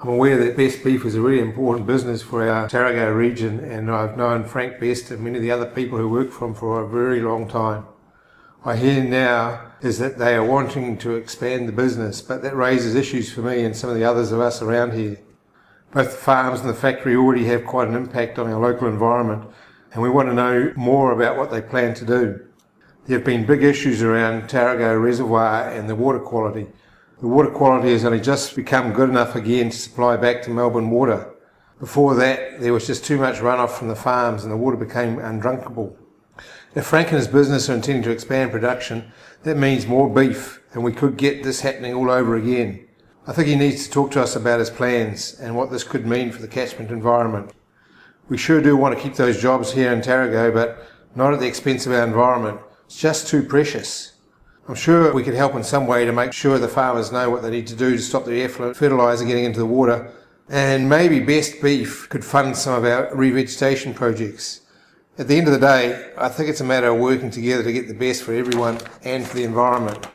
I'm aware that Best Beef is a really important business for our Tarrago region, and I've known Frank Best and many of the other people who work for him for a very long time. I hear now is that they are wanting to expand the business, but that raises issues for me and some of the others of us around here. Both the farms and the factory already have quite an impact on our local environment, and we want to know more about what they plan to do. There have been big issues around Tarrago Reservoir and the water quality. The water quality has only just become good enough again to supply back to Melbourne Water. Before that, there was just too much runoff from the farms and the water became undrinkable. If Frank and his business are intending to expand production, that means more beef, and we could get this happening all over again. I think he needs to talk to us about his plans and what this could mean for the catchment environment. We sure do want to keep those jobs here in Tarrago, but not at the expense of our environment. It's just too precious. I'm sure we could help in some way to make sure the farmers know what they need to do to stop the effluent fertiliser getting into the water, and maybe Best Beef could fund some of our revegetation projects. At the end of the day, I think it's a matter of working together to get the best for everyone and for the environment.